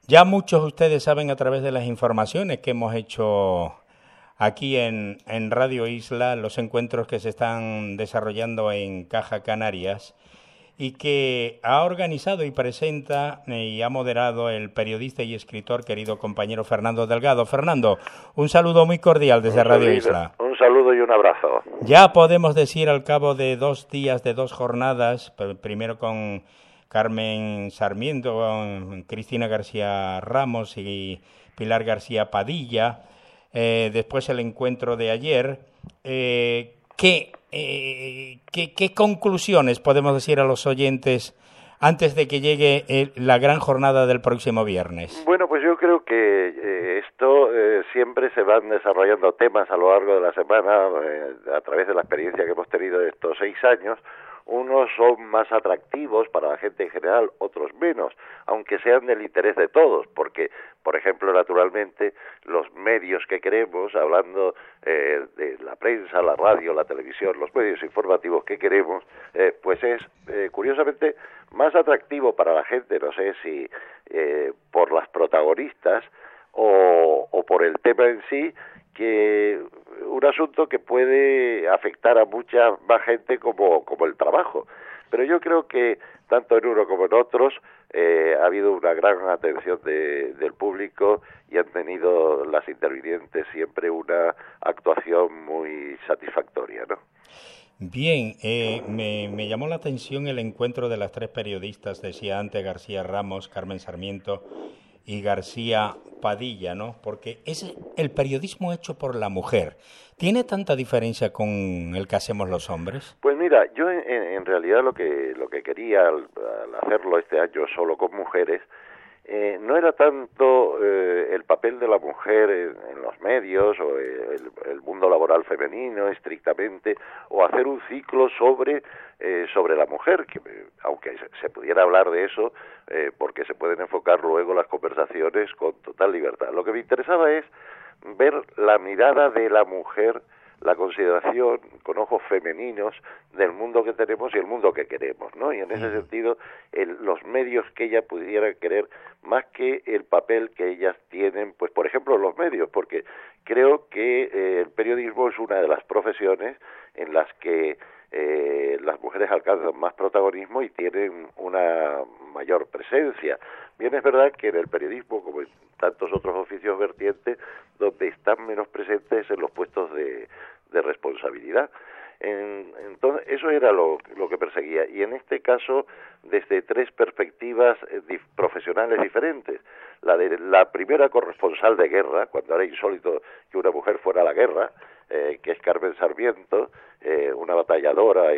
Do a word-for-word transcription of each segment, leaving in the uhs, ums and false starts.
Ya muchos de ustedes saben a través de las informaciones que hemos hecho aquí en, en Radio Isla, los encuentros que se están desarrollando en Caja Canarias y que ha organizado y presenta y ha moderado el periodista y escritor querido compañero Fernando Delgado. Fernando, un saludo muy cordial desde un Radio saludo, Isla. Un saludo y un abrazo. Ya podemos decir al cabo de dos días, de dos jornadas, primero con Carmen Sarmiento, con Cristina García Ramos y Pilar García Padilla, eh, después el encuentro de ayer, eh, ¿qué, eh, qué, ¿qué conclusiones podemos decir a los oyentes antes de que llegue eh, la gran jornada del próximo viernes? Bueno, pues yo creo que eh, esto eh, siempre se van desarrollando temas a lo largo de la semana, eh, a través de la experiencia que hemos tenido de estos seis años. Unos son más atractivos para la gente en general, otros menos, aunque sean del interés de todos, porque, por ejemplo, naturalmente, los medios que queremos, hablando eh, de la prensa, la radio, la televisión, los medios informativos que queremos, eh, pues es, eh, curiosamente, más atractivo para la gente, no sé si eh, por las protagonistas o, o por el tema en sí, que un asunto que puede afectar a mucha más gente como, como el trabajo. Pero yo creo que tanto en uno como en otros eh, ha habido una gran atención de, del público y han tenido las intervinientes siempre una actuación muy satisfactoria, ¿no? Bien, eh, me, me llamó la atención el encuentro de las tres periodistas, decía antes García Ramos, Carmen Sarmiento y García Padilla, ¿no? Porque es el periodismo hecho por la mujer. ¿Tiene tanta diferencia con el que hacemos los hombres? Pues mira, yo en, en realidad lo que lo que quería al, al hacerlo este año solo con mujeres eh, no era tanto eh, el papel de la mujer en, en los medios o el, el mundo laboral femenino estrictamente, o hacer un ciclo sobre eh, sobre la mujer, que aunque se pudiera hablar de eso, eh, porque se pueden enfocar luego las conversaciones con total libertad. Lo que me interesaba es ver la mirada de la mujer, la consideración con ojos femeninos del mundo que tenemos y el mundo que queremos, ¿no? Y en ese sentido, el, los medios que ella pudiera querer, más que el papel que ellas tienen, pues por ejemplo los medios, porque creo que eh, el periodismo es una de las profesiones en las que eh, las mujeres alcanzan más protagonismo y tienen una mayor presencia. Bien, es verdad que en el periodismo, como en tantos otros oficios vertientes, donde están menos presentes en los puestos de, de responsabilidad. En, entonces, eso era lo, lo que perseguía, y en este caso, desde tres perspectivas eh, dif, profesionales diferentes. La de la primera corresponsal de guerra, cuando era insólito que una mujer fuera a la guerra, eh, que es Carmen Sarmiento, eh, una batalladora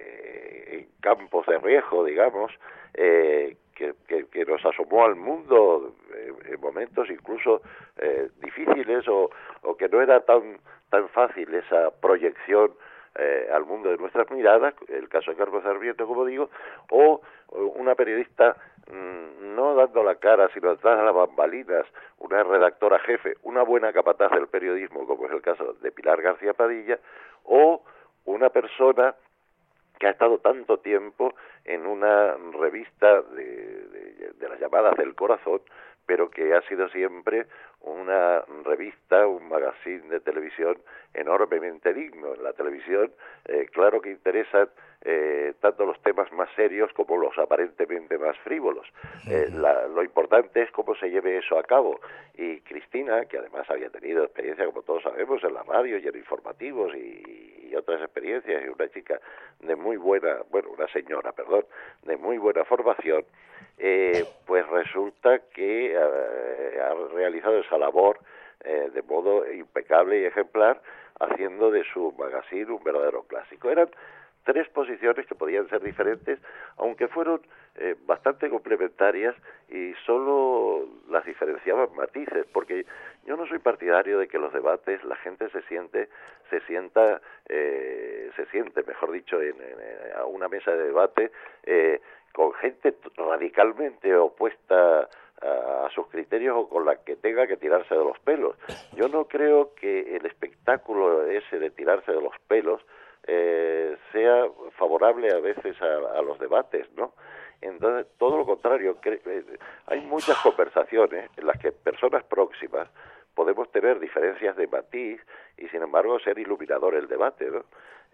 eh, en campos de riesgo, digamos, eh, Que, que, que nos asomó al mundo en, en momentos incluso eh, difíciles o, o que no era tan tan fácil esa proyección eh, al mundo de nuestras miradas, el caso de Carmen Sarmiento, como digo, o, o una periodista mmm, no dando la cara, sino detrás de las bambalinas, una redactora jefe, una buena capataz del periodismo, como es el caso de Pilar García Padilla, o una persona que ha estado tanto tiempo en una revista de, de, de las llamadas del corazón, pero que ha sido siempre una revista, un magazine de televisión enormemente digno. En la televisión, eh, claro que interesan eh, tanto los temas más serios como los aparentemente más frívolos. Eh, la, lo importante es cómo se lleve eso a cabo. Y Cristina, que además había tenido experiencia, como todos sabemos, en la radio y en informativos y, y otras experiencias, y una chica de muy buena, bueno, una señora, perdón, de muy buena formación, eh, pues resulta que eh, ha realizado esa labor eh, de modo impecable y ejemplar, haciendo de su magazine un verdadero clásico. Eran tres posiciones que podían ser diferentes, aunque fueron eh, bastante complementarias, y solo las diferenciaban matices, porque yo no soy partidario de que los debates la gente se siente se sienta eh, se siente mejor dicho en, en, a una mesa de debate eh, con gente radicalmente opuesta a, a sus criterios o con la que tenga que tirarse de los pelos. Yo no creo que el espectáculo ese de tirarse de los pelos eh, sea favorable a veces a, a los debates, ¿no? Entonces, todo lo contrario, que, eh, hay muchas conversaciones en las que personas próximas podemos tener diferencias de matiz y, sin embargo, ser iluminador el debate, ¿no?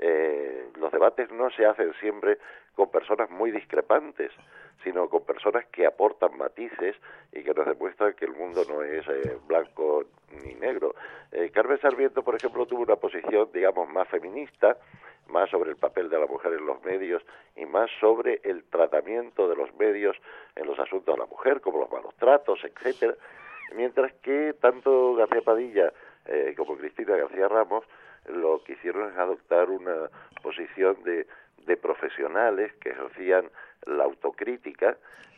Eh, los debates no se hacen siempre con personas muy discrepantes, sino con personas que aportan matices y que nos demuestran que el mundo no es eh, blanco ni negro. Eh, Carmen Sarmiento, por ejemplo, tuvo una posición, digamos, más feminista, más sobre el papel de la mujer en los medios y más sobre el tratamiento de los medios en los asuntos de la mujer, como los malos tratos, etcétera. Mientras que tanto García Padilla eh, como Cristina García Ramos lo que hicieron es adoptar una posición de, de profesionales que ejercían la autocrítica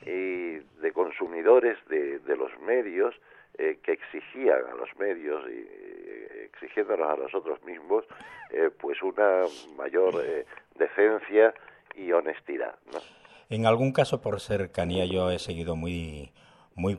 y de consumidores de, de los medios eh, que exigían a los medios y eh, exigiéndonos a nosotros mismos eh, pues una mayor eh, decencia y honestidad, ¿no? En algún caso, por cercanía, yo he seguido muy muy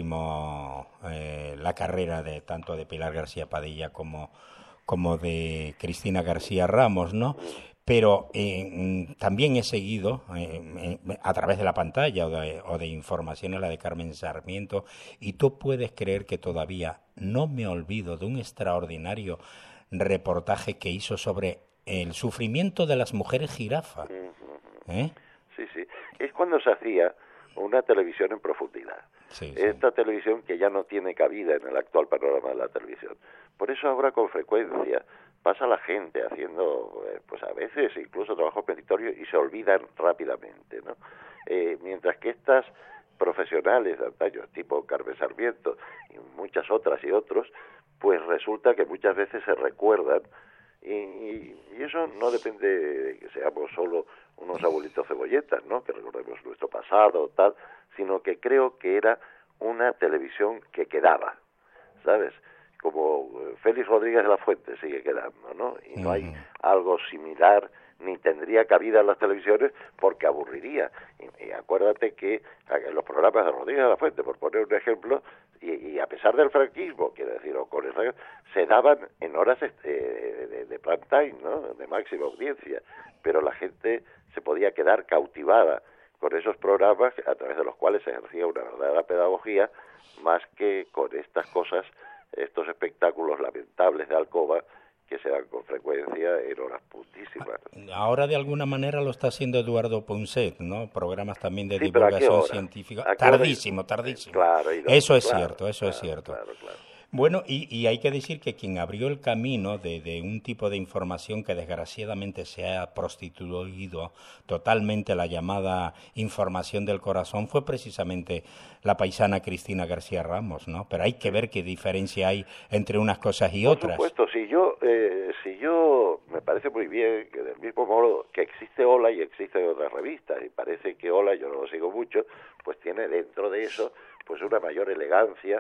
próximo eh, la carrera de tanto de Pilar García Padilla como como de Cristina García Ramos, ¿no? Pero eh, también he seguido eh, a través de la pantalla o de, o de informaciones la de Carmen Sarmiento, y tú puedes creer que todavía no me olvido de un extraordinario reportaje que hizo sobre el sufrimiento de las mujeres jirafa. ¿Eh? Sí, sí. Es cuando se hacía una televisión en profundidad. Sí, sí. Esta televisión que ya no tiene cabida en el actual panorama de la televisión. Por eso ahora con frecuencia pasa la gente haciendo, eh, pues a veces incluso trabajos meritorios y se olvidan rápidamente, ¿no? Eh, mientras que estas profesionales de antaño, tipo Carmen Sarmiento y muchas otras y otros, pues resulta que muchas veces se recuerdan y, y, y eso no depende de que seamos solo unos abuelitos cebolletas, ¿no? Que recordemos nuestro pasado, tal, sino que creo que era una televisión que quedaba, ¿sabes? Como Félix Rodríguez de la Fuente sigue quedando, ¿no? Y no hay algo similar, ni tendría cabida en las televisiones porque aburriría. Y, y acuérdate que en los programas de Rodríguez de la Fuente, por poner un ejemplo, y, y a pesar del franquismo, quiero decir, o con el, se daban en horas eh, de, de prime time, ¿no? De máxima audiencia, pero la gente se podía quedar cautivada con esos programas a través de los cuales se ejercía una verdadera pedagogía, más que con estas cosas, estos espectáculos lamentables de alcoba que se dan con frecuencia en horas puntísimas. Ahora de alguna manera lo está haciendo Eduardo Ponset, ¿no? Programas también de sí, divulgación científica. Tardísimo, tardísimo. Claro, eso es claro, cierto, eso claro, es cierto. Claro, claro. Bueno, y, y hay que decir que quien abrió el camino de, de un tipo de información que desgraciadamente se ha prostituido totalmente, la llamada información del corazón, fue precisamente la paisana Cristina García Ramos, ¿no? Pero hay que ver qué diferencia hay entre unas cosas y Por otras. Por supuesto, si yo, eh, si yo, me parece muy bien que del mismo modo que existe Hola y existen otras revistas, y parece que Hola, yo no lo sigo mucho, pues tiene dentro de eso pues una mayor elegancia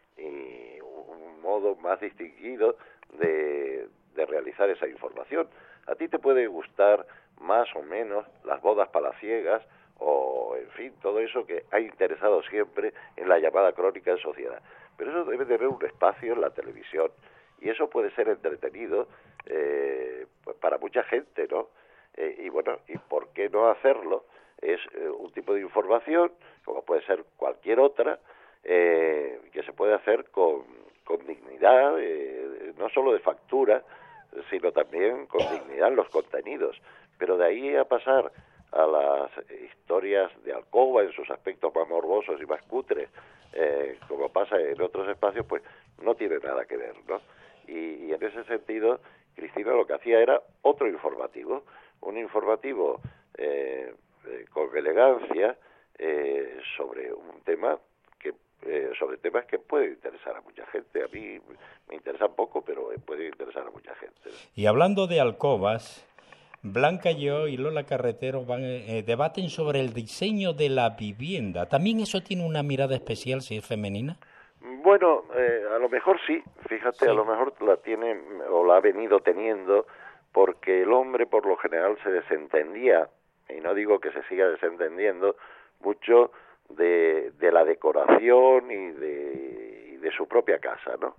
y un modo más distinguido de, de realizar esa información. A ti te puede gustar más o menos las bodas palaciegas o, en fin, todo eso que ha interesado siempre en la llamada crónica de sociedad. Pero eso debe tener un espacio en la televisión y eso puede ser entretenido eh, pues para mucha gente, ¿no? Eh, y bueno, ¿y por qué no hacerlo? Es eh, un tipo de información, como puede ser cualquier otra, eh, que se puede hacer con, con dignidad, eh, no solo de factura, sino también con dignidad en los contenidos. Pero de ahí a pasar a las historias de alcoba en sus aspectos más morbosos y más cutres, eh, como pasa en otros espacios, pues no tiene nada que ver, ¿no? Y, y en ese sentido, Cristina lo que hacía era otro informativo, un informativo eh, eh, con elegancia eh, sobre un tema que eh, sobre temas que pueden interesar a mucha gente. A mí me interesan poco, pero puede interesar a mucha gente, ¿no? Y hablando de alcobas, Blanca Lleó y Lola Carretero van, eh, debaten sobre el diseño de la vivienda. ¿También eso tiene una mirada especial si es femenina? Bueno, eh, a lo mejor sí, fíjate, sí. A lo mejor la tiene o la ha venido teniendo porque el hombre por lo general se desentendía, y no digo que se siga desentendiendo, mucho de, de la decoración y de, y de su propia casa, ¿no?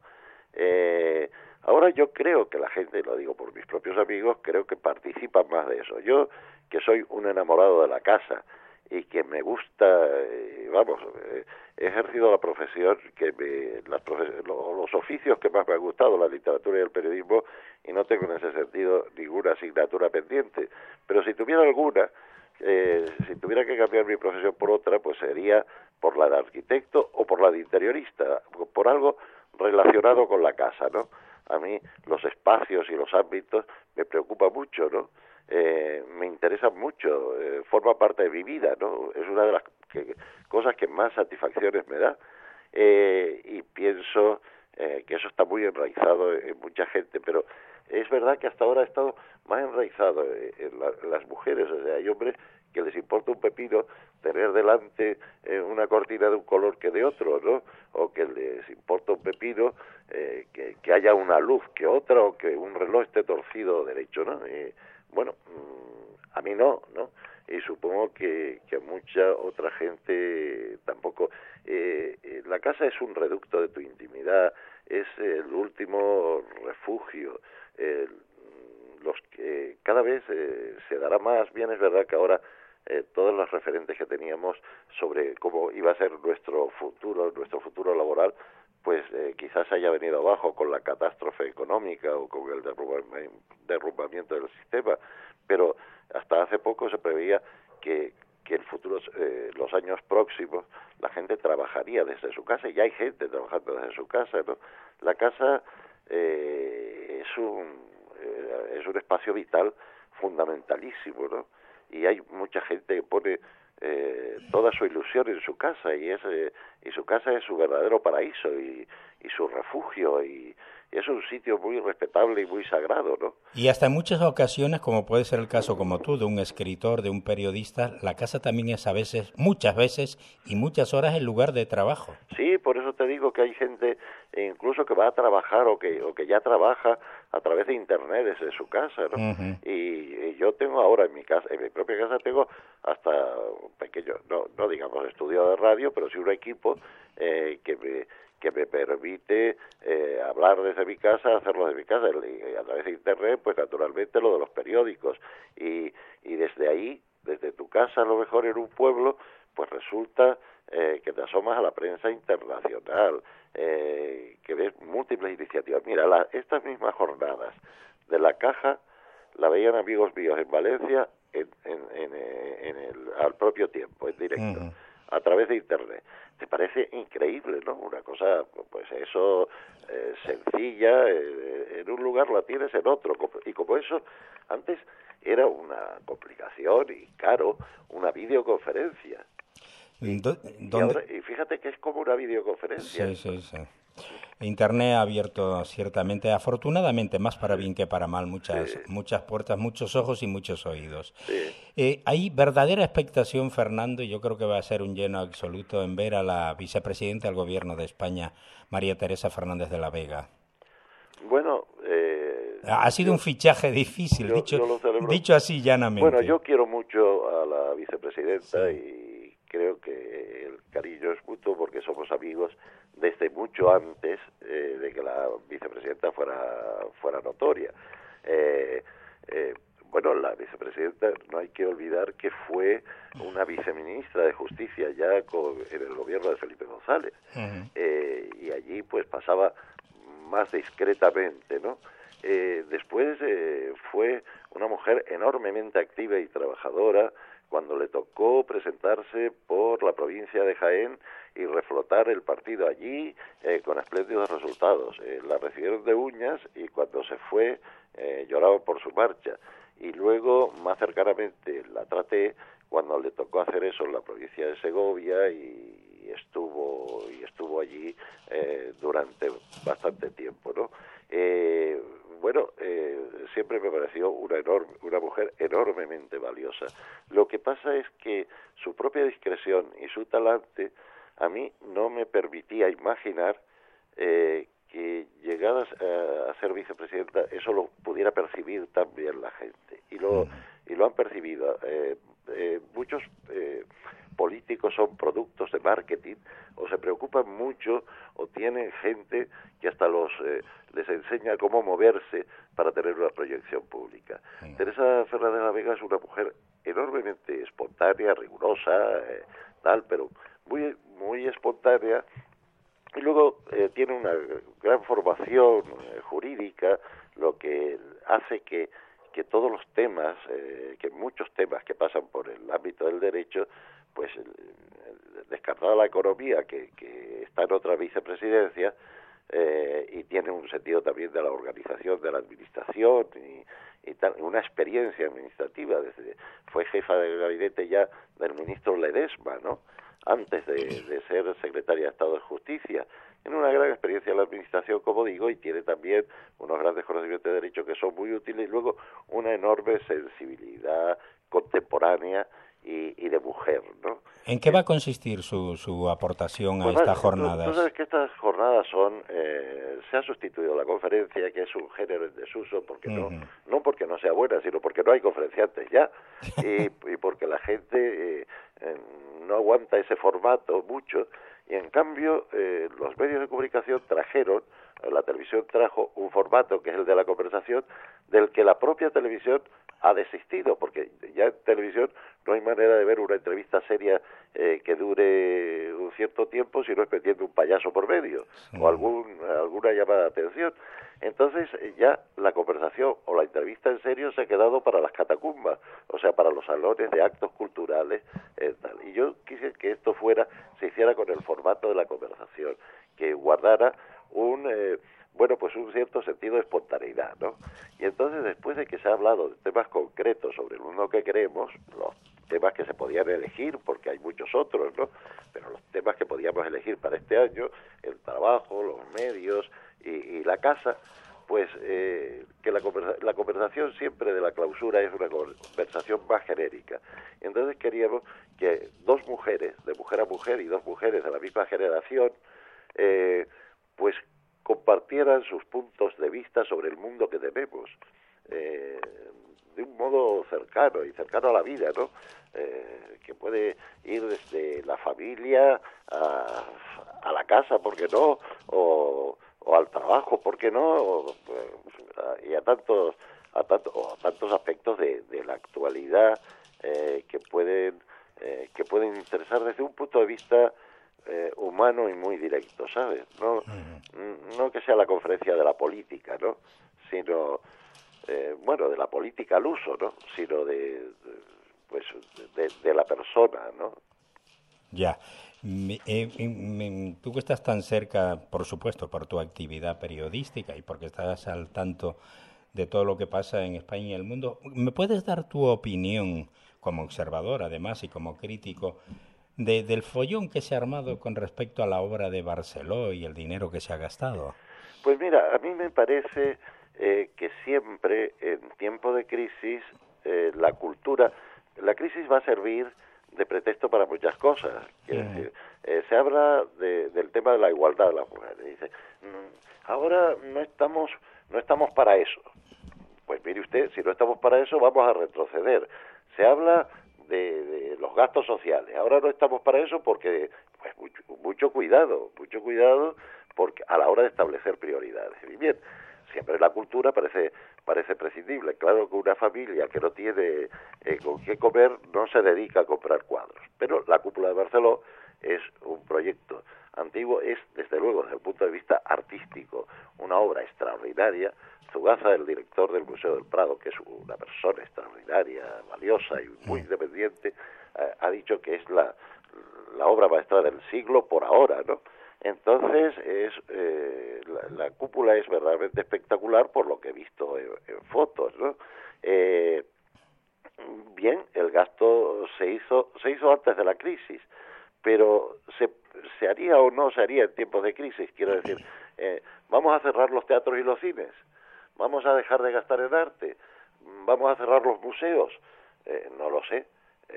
Eh, ahora yo creo que la gente, lo digo por mis propios amigos, creo que participan más de eso. Yo, que soy un enamorado de la casa y que me gusta, eh, vamos, eh, he ejercido la profesión que me, las profe los, los oficios que más me han gustado, la literatura y el periodismo, y no tengo en ese sentido ninguna asignatura pendiente, pero si tuviera alguna, eh, si tuviera que cambiar mi profesión por otra, pues sería por la de arquitecto o por la de interiorista, por algo relacionado con la casa, ¿no? A mí los espacios y los ámbitos me preocupan mucho, ¿no? Eh, me interesan mucho, eh, forma parte de mi vida, ¿no? Es una de las que, cosas que más satisfacciones me da, eh, y pienso eh, que eso está muy enraizado en, en mucha gente, pero es verdad que hasta ahora ha estado más enraizado en, en, la, en las mujeres. O sea, hay hombres que les importa un pepino tener delante eh, una cortina de un color que de otro, ¿no? O que les importa un pepino eh, que, que haya una luz que otra, o que un reloj esté torcido derecho, ¿no? Eh, bueno, mmm, a mí no, ¿no? Y supongo que, que a mucha otra gente tampoco. Eh, eh, la casa es un reducto de tu intimidad, es el último refugio. Eh, los que cada vez eh, se dará más. Bien, es verdad que ahora eh, todos los referentes que teníamos sobre cómo iba a ser nuestro futuro, nuestro futuro laboral, pues eh, quizás haya venido abajo con la catástrofe económica o con el derrumbamiento del sistema, pero hasta hace poco se preveía que, que el futuro, eh, los años próximos, la gente trabajaría desde su casa, y ya hay gente trabajando desde su casa, ¿no? La casa eh, es un eh, es un espacio vital fundamentalísimo, ¿no? Y hay mucha gente que pone eh, toda su ilusión en su casa, y es eh, y su casa es su verdadero paraíso y, y su refugio, y, y es un sitio muy respetable y muy sagrado, ¿no? Y hasta en muchas ocasiones, como puede ser el caso como tú, de un escritor, de un periodista, la casa también es a veces, muchas veces y muchas horas el lugar de trabajo. Sí, por eso te digo que hay gente incluso que va a trabajar o que o que ya trabaja a través de internet desde su casa, ¿no? Uh-huh. y, y yo tengo ahora en mi casa, en mi propia casa tengo hasta un pequeño, no, no digamos estudio de radio, pero sí un equipo eh, que me que me permite eh, hablar desde mi casa, hacerlo desde mi casa, y a través de internet, pues naturalmente lo de los periódicos, y, y desde ahí, desde tu casa a lo mejor en un pueblo, pues resulta eh, que te asomas a la prensa internacional, eh, que ves múltiples iniciativas. Mira, la, estas mismas jornadas de la Caja la veían amigos míos en Valencia en, en, en, en el, al propio tiempo, en directo, uh-huh. a través de internet. Te parece increíble, ¿no? Una cosa, pues eso, eh, sencilla, eh, en un lugar la tienes en otro, y como eso, antes era una complicación y caro, una videoconferencia. Y, y, ahora, y fíjate que es como una videoconferencia. Sí, sí, sí. Internet ha abierto ciertamente, afortunadamente, más para bien que para mal, muchas sí. muchas puertas, muchos ojos y muchos oídos. Sí. Eh, hay verdadera expectación, Fernando, y yo creo que va a ser un lleno absoluto en ver a la vicepresidenta del Gobierno de España, María Teresa Fernández de la Vega. Bueno, eh, ha sido yo, un fichaje difícil, yo, dicho, yo dicho así llanamente. Bueno, yo quiero mucho a la vicepresidenta, sí. y creo que el cariño es mutuo porque somos amigos desde mucho antes eh, de que la vicepresidenta fuera fuera notoria. Eh, eh, bueno, la vicepresidenta, no hay que olvidar que fue una viceministra de Justicia ya con, en el gobierno de Felipe González, uh-huh. eh, y allí pues pasaba más discretamente, ¿no? Eh, después eh, fue una mujer enormemente activa y trabajadora cuando le tocó presentarse por la provincia de Jaén y reflotar el partido allí eh, con espléndidos resultados. Eh, la recibieron de uñas y cuando se fue eh, lloraban por su marcha. Y luego, más cercanamente, la traté cuando le tocó hacer eso en la provincia de Segovia y, y estuvo y estuvo allí eh, durante bastante tiempo, ¿no? Eh, bueno, eh, siempre me pareció una enorme, una mujer enormemente valiosa. Lo que pasa es que su propia discreción y su talante a mí no me permitía imaginar eh, que llegadas a, a ser vicepresidenta eso lo pudiera percibir también la gente, y lo y lo han percibido. Eh, eh, muchos eh, políticos son productos de marketing, o se preocupan mucho, o tienen gente que hasta los eh, les enseña cómo moverse para tener una proyección pública. Sí. Teresa Fernández de la Vega es una mujer enormemente espontánea, rigurosa, eh, tal, pero muy, muy espontánea. Y luego eh, tiene una gran formación eh, jurídica, lo que hace que, que todos los temas, eh, que muchos temas que pasan por el ámbito del derecho, pues el, el, descartada la economía, que, que está en otra vicepresidencia, eh, y tiene un sentido también de la organización de la administración y, y tal, una experiencia administrativa. Desde, fue jefa de gabinete ya del ministro Ledesma, ¿no?, antes de, de ser secretaria de Estado de Justicia. Tiene una gran experiencia en la administración, como digo, y tiene también unos grandes conocimientos de derecho que son muy útiles, y luego una enorme sensibilidad contemporánea y, y de mujer, ¿no? ¿En qué va a consistir su, su aportación a Pues estas vale, jornadas? Tú, tú sabes que estas jornadas son, eh, se ha sustituido la conferencia, que es un género en desuso, porque no, Uh-huh. no porque no sea buena, sino porque no hay conferenciantes ya, y, y porque la gente eh, eh, no aguanta ese formato mucho, y en cambio eh, los medios de comunicación trajeron, la televisión trajo un formato que es el de la conversación, del que la propia televisión ha desistido, porque ya en televisión no hay manera de ver una entrevista seria eh, que dure un cierto tiempo si no es metiendo un payaso por medio, sí, o algún alguna llamada de atención. Entonces ya la conversación o la entrevista en serio se ha quedado para las catacumbas, o sea, para los salones de actos culturales, eh, tal. Y yo quise que esto fuera, se hiciera con el formato de la conversación, que guardara un eh, bueno, pues un cierto sentido de espontaneidad, ¿no? Y entonces, después de que se ha hablado de temas concretos sobre el mundo que queremos, los temas que se podían elegir, porque hay muchos otros, ¿no?, pero los temas que podíamos elegir para este año, el trabajo, los medios y, y la casa, pues eh, que la, conversa la conversación siempre de la clausura es una conversación más genérica. Entonces queríamos que dos mujeres, de mujer a mujer, y dos mujeres de la misma generación, eh, pues compartieran sus puntos de vista sobre el mundo que tenemos, eh, de un modo cercano y cercano a la vida, ¿no? Eh, que puede ir desde la familia a, a la casa, ¿por qué no?, o, o al trabajo, ¿por qué no?, o, y a tantos a tantos o a tantos aspectos de, de la actualidad eh, que pueden eh, que pueden interesar desde un punto de vista Eh, humano y muy directo, ¿sabes? No, uh-huh. no que sea la conferencia de la política, ¿no?, sino, eh, bueno, de la política al uso, ¿no?, sino de, de pues, de, de la persona, ¿no? Ya. Me, eh, me, tú que estás tan cerca, por supuesto, por tu actividad periodística y porque estás al tanto de todo lo que pasa en España y el mundo, ¿me puedes dar tu opinión como observador, además, y como crítico, De, del follón que se ha armado con respecto a la obra de Barceló y el dinero que se ha gastado? Pues mira, a mí me parece eh, que siempre en tiempo de crisis eh, la cultura, la crisis va a servir de pretexto para muchas cosas. Quiero mm. decir, eh, se habla de, del tema de la igualdad de las mujeres. Dice, mmm, ahora no estamos, no estamos para eso. Pues mire usted, si no estamos para eso, vamos a retroceder. Se habla De, de los gastos sociales. Ahora no estamos para eso porque, pues, mucho, mucho cuidado, mucho cuidado porque a la hora de establecer prioridades. Y bien, siempre la cultura parece parece prescindible. Claro que una familia que no tiene eh, con qué comer no se dedica a comprar cuadros. Pero la Cúpula de Barceló es un proyecto antiguo, es desde luego desde el punto de vista artístico una obra extraordinaria. Zugaza, el director del Museo del Prado, que es una persona extraordinaria, valiosa y muy independiente, eh, ha dicho que es la, la obra maestra del siglo por ahora, ¿no? Entonces, es eh, la, la cúpula es verdaderamente espectacular por lo que he visto en, en fotos, ¿no? Eh, bien, el gasto se hizo se hizo antes de la crisis, pero se, se haría o no se haría en tiempos de crisis. Quiero decir, eh, vamos a cerrar los teatros y los cines, vamos a dejar de gastar en arte, vamos a cerrar los museos, eh, no lo sé.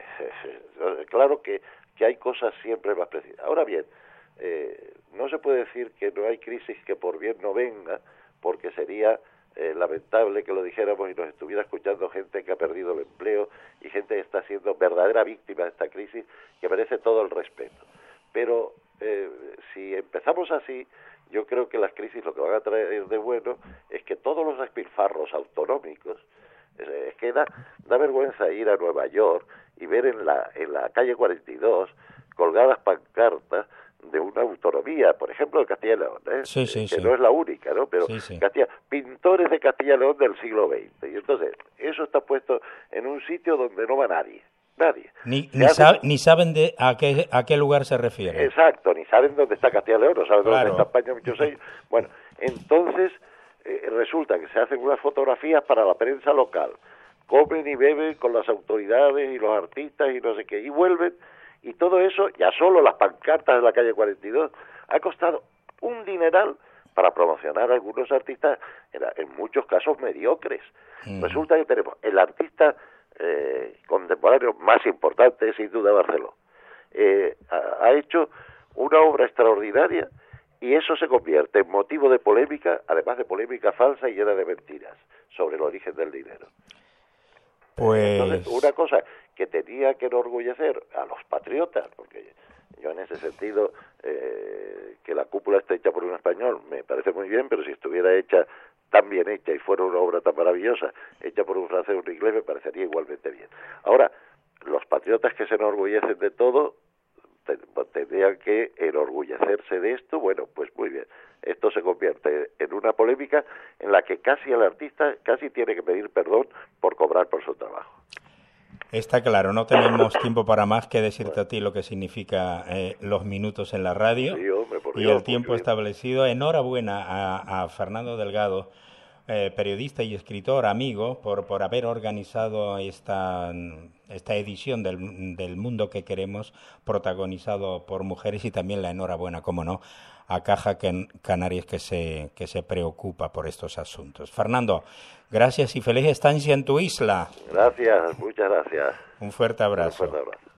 Eh, claro que, que hay cosas siempre más precisas. Ahora bien, eh, no se puede decir que no hay crisis que por bien no venga, porque sería eh, lamentable que lo dijéramos y nos estuviera escuchando gente que ha perdido el empleo y gente que está siendo verdadera víctima de esta crisis, que merece todo el respeto. Pero eh, si empezamos así, yo creo que las crisis lo que van a traer de bueno es que todos los despilfarros autonómicos Es que da, da vergüenza ir a Nueva York y ver en la, en la calle cuarenta y dos colgadas pancartas de una autonomía, por ejemplo, de Castilla y León, ¿eh? Sí, sí, que sí. no es la única, ¿no? Pero sí, sí. Castilla, pintores de Castilla y León del siglo veinte. Y entonces, eso está puesto en un sitio donde no va nadie. Nadie. Ni, ni, hace... sab, ni saben de a qué, a qué lugar se refiere. Exacto, ni saben dónde está Castilla y León, no saben claro. dónde está España, muchos años. Bueno, entonces eh, resulta que se hacen unas fotografías para la prensa local, comen y beben con las autoridades y los artistas y no sé qué, y vuelven, y todo eso, ya solo las pancartas de la calle cuarenta y dos, ha costado un dineral para promocionar a algunos artistas, en, en muchos casos mediocres. Mm. Resulta que tenemos el artista eh, contemporáneo más importante, sin duda, Barceló. Eh, ha, ha hecho una obra extraordinaria y eso se convierte en motivo de polémica, además de polémica falsa y llena de mentiras sobre el origen del dinero. Pues... Entonces, una cosa que tenía que enorgullecer a los patriotas, porque yo en ese sentido, eh, que la cúpula esté hecha por un español me parece muy bien, pero si estuviera hecha tan bien hecha y fuera una obra tan maravillosa, hecha por un francés o un inglés, me parecería igualmente bien. Ahora, los patriotas que se enorgullecen de todo, tendrían que enorgullecerse de esto. Bueno, pues muy bien, esto se convierte en una polémica en la que casi el artista casi tiene que pedir perdón por cobrar por su trabajo. Está claro, no tenemos tiempo para más que decirte bueno. a ti lo que significa eh, los minutos en la radio sí, hombre, por y Dios, el tiempo establecido. Enhorabuena a, a Fernando Delgado, eh, periodista y escritor, amigo, por, por haber organizado esta, esta edición del, del Mundo que Queremos, protagonizado por mujeres, y también la enhorabuena, como no, a Caja Canarias, que se, que se preocupa por estos asuntos. Fernando, gracias y feliz estancia en tu isla. Gracias, muchas gracias. Un fuerte abrazo. Un fuerte abrazo.